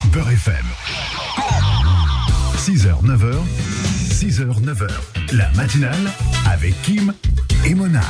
Beurre FM. 6h, 9h, 6h, 9h. La matinale avec Kim et Mona.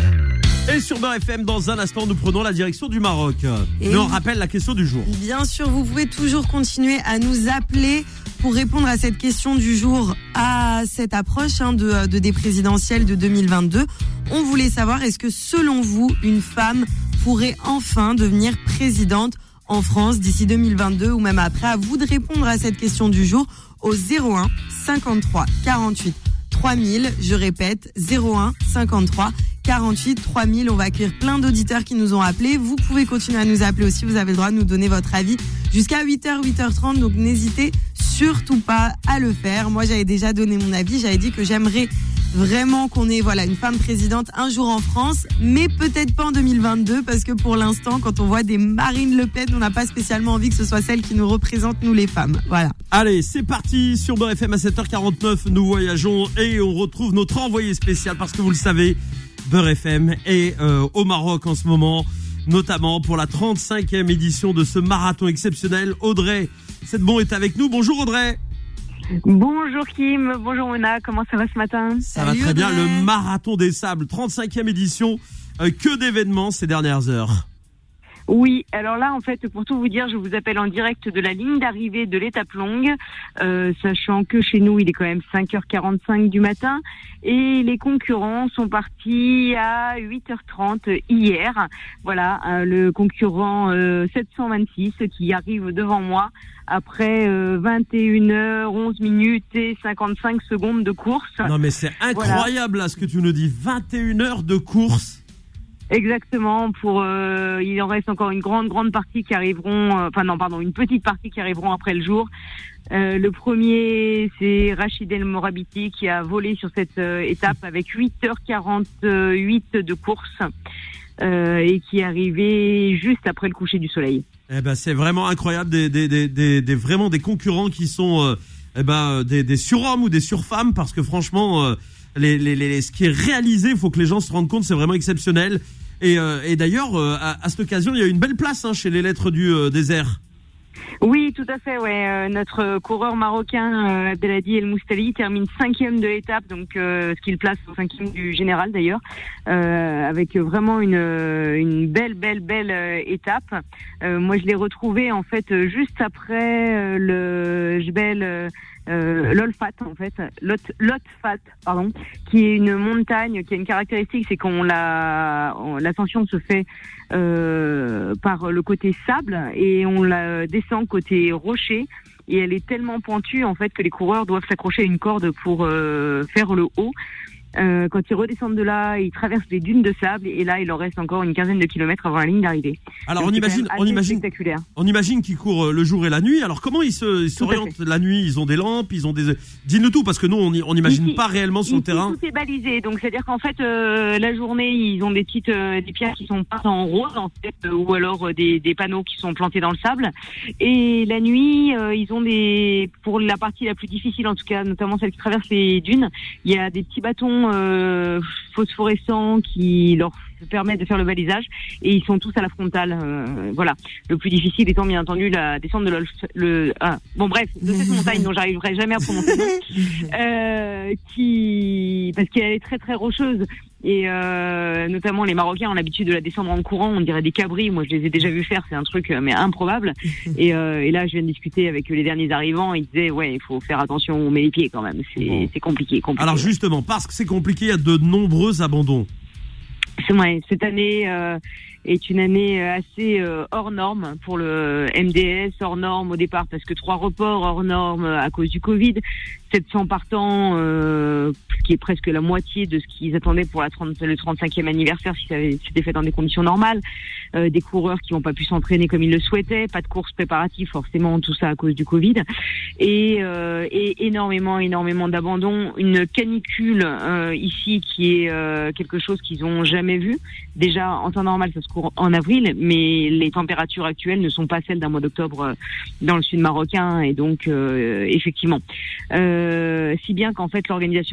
Et sur Beurre FM, dans un instant, nous prenons la direction du Maroc. Et mais on rappelle la question du jour. Bien sûr, vous pouvez toujours continuer à nous appeler pour répondre à cette question du jour, à cette approche des présidentielles de 2022. On voulait savoir, est-ce que selon vous, une femme pourrait enfin devenir présidente en France d'ici 2022 ou même après? À vous de répondre à cette question du jour au 01 53 48 3000. Je répète, 01 53 48 3000. On va accueillir plein d'auditeurs qui nous ont appelés. Vous pouvez continuer à nous appeler aussi. Vous avez le droit de nous donner votre avis jusqu'à 8h, 8h30. Donc n'hésitez surtout pas à le faire. Moi, j'avais déjà donné mon avis. J'avais dit que j'aimerais vraiment qu'on ait une femme présidente un jour en France, mais peut-être pas en 2022, parce que pour l'instant, quand on voit des Marine Le Pen, on n'a pas spécialement envie que ce soit celle qui nous représente, nous les femmes. Voilà. Allez, c'est parti sur Beurre FM à 7h49. Nous voyageons et on retrouve notre envoyé spécial, parce que vous le savez, Beurre FM est au Maroc en ce moment, notamment pour la 35e édition de ce marathon exceptionnel. Audrey Setbon est avec nous. Bonjour Audrey. Bonjour Kim, bonjour Mona, comment ça va ce matin? Ça va très bien, le marathon des sables, 35e édition, que d'événements ces dernières heures. Oui, alors là en fait pour tout vous dire, je vous appelle en direct de la ligne d'arrivée de l'étape longue, sachant que chez nous il est quand même 5h45 du matin et les concurrents sont partis à 8h30 hier. Voilà, le concurrent 726 qui arrive devant moi après 21h11 minutes et 55 secondes de course. Non mais c'est incroyable là ce que tu nous dis, 21 heures de course. Exactement, il en reste encore une grande partie qui arriveront, une petite partie qui arriveront après le jour. Le premier, c'est Rachid El Morabiti qui a volé sur cette étape avec 8h48 de course et qui est arrivé juste après le coucher du soleil. Eh ben, c'est vraiment incroyable, vraiment des concurrents qui sont des surhommes ou des surfemmes, parce que franchement ce qui est réalisé, il faut que les gens se rendent compte, c'est vraiment exceptionnel. Et d'ailleurs, à cette occasion, il y a une belle place chez les Lettres du désert. Oui, tout à fait. Ouais, notre coureur marocain Abdelhadi El Moustali termine 5e de l'étape, donc ce qui le place au 5e du général d'ailleurs, avec vraiment une belle étape. Moi, je l'ai retrouvé en fait juste après le Jebel Lotfat en fait, Lotfat pardon, qui est une montagne qui a une caractéristique, c'est l'ascension se fait par le côté sable et on la descend côté rocher, et elle est tellement pointue en fait que les coureurs doivent s'accrocher à une corde pour faire le haut. Quand ils redescendent de là, ils traversent des dunes de sable et là, il leur reste encore une quinzaine de kilomètres avant la ligne d'arrivée. Alors on imagine qu'ils courent le jour et la nuit. Alors comment ils s'orientent la nuit? Ils ont des lampes, dis-nous tout, parce que nous on n'imagine pas réellement sur le terrain. Tout est balisé, donc c'est-à-dire qu'en fait la journée ils ont des pierres qui sont peintes en rose en fait, ou alors des panneaux qui sont plantés dans le sable. Et la nuit ils ont pour la partie la plus difficile en tout cas, notamment celle qui traverse les dunes, il y a des petits bâtons phosphorescents qui leur permettent de faire le balisage, et ils sont tous à la frontale. Voilà. Le plus difficile étant bien entendu la descente de de cette montagne dont j'arriverai jamais à prononcer le nom, parce qu'elle est très très rocheuse. Et notamment les Marocains ont l'habitude de la descendre en courant, on dirait des cabris. Moi je les ai déjà vus faire, c'est un truc mais improbable. Et là je viens de discuter avec les derniers arrivants, ils disaient il faut faire attention où on met les pieds quand même, c'est compliqué. Alors justement, parce que c'est compliqué, il y a de nombreux abandons. C'est vrai, cette année est une année assez hors norme pour le MDS, hors norme au départ parce que 3 reports hors norme à cause du Covid, 700 partants, ce qui est presque la moitié de ce qu'ils attendaient pour le 35e anniversaire si ça s'était fait dans des conditions normales, des coureurs qui n'ont pas pu s'entraîner comme ils le souhaitaient, pas de courses préparatives forcément, tout ça à cause du Covid, et énormément d'abandon, une canicule ici qui est quelque chose qu'ils ont jamais vu. Déjà en temps normal ça se court en avril, mais les températures actuelles ne sont pas celles d'un mois d'octobre dans le sud marocain, et donc effectivement si bien qu'en fait l'organisation hier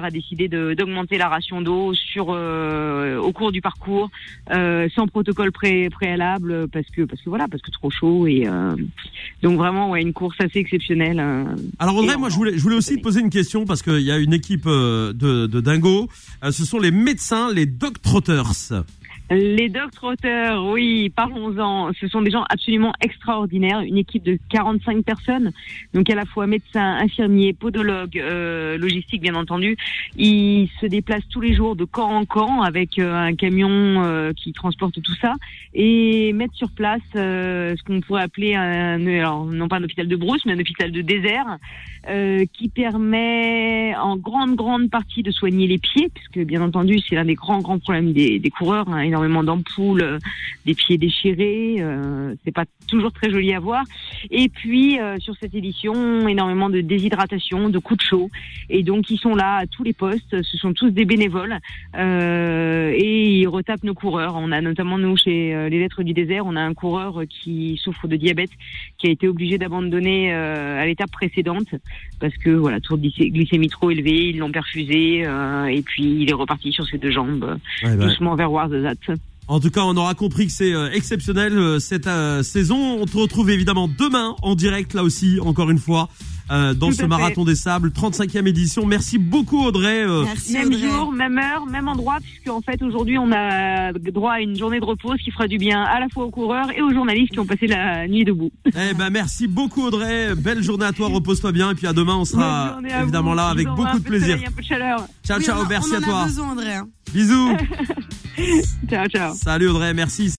a décidé d'augmenter la ration d'eau au cours du parcours, sans protocole préalable, parce que trop chaud et donc vraiment une course assez exceptionnelle. Alors Audrey, moi je voulais aussi te poser une question parce qu'il y a une équipe de dingos. Ce sont les médecins, les dog trotters. Les dog trotters, oui, parlons-en. Ce sont des gens absolument extraordinaires. Une équipe de 45 personnes, donc à la fois médecins, infirmiers, podologues, logistique bien entendu. Ils se déplacent tous les jours de camp en camp avec un camion qui transporte tout ça et mettent sur place ce qu'on pourrait appeler alors non pas un hôpital de brousse, mais un hôpital de désert qui permet en grande partie de soigner les pieds, puisque bien entendu c'est l'un des grands problèmes des coureurs, hein, énormément d'ampoules, des pieds déchirés, c'est pas toujours très joli à voir. Et puis sur cette édition, énormément de déshydratation, de coups de chaud, et donc ils sont là à tous les postes. Ce sont tous des bénévoles et ils retapent nos coureurs. On a notamment nous chez les Lettres du Désert, on a un coureur qui souffre de diabète, qui a été obligé d'abandonner à l'étape précédente parce que voilà, taux de glycémie trop élevé, ils l'ont perfusé et puis il est reparti sur ses deux jambes doucement vers Ouarzazate. En tout cas, on aura compris que c'est exceptionnel cette saison. On te retrouve évidemment demain en direct, là aussi, encore une fois, dans ce Marathon des Sables, 35e édition. Merci beaucoup Audrey. Merci même Audrey. Jour, même heure, même endroit, puisque en fait aujourd'hui on a droit à une journée de repos, ce qui fera du bien à la fois aux coureurs et aux journalistes qui ont passé la nuit debout. Eh ben merci beaucoup Audrey. Belle journée à toi, repose-toi bien et puis à demain on sera évidemment là avec beaucoup de plaisir. Un peu de chaleur. Ciao, merci à toi. On en a besoin Audrey. Bisous. Ciao. Salut Audrey, merci.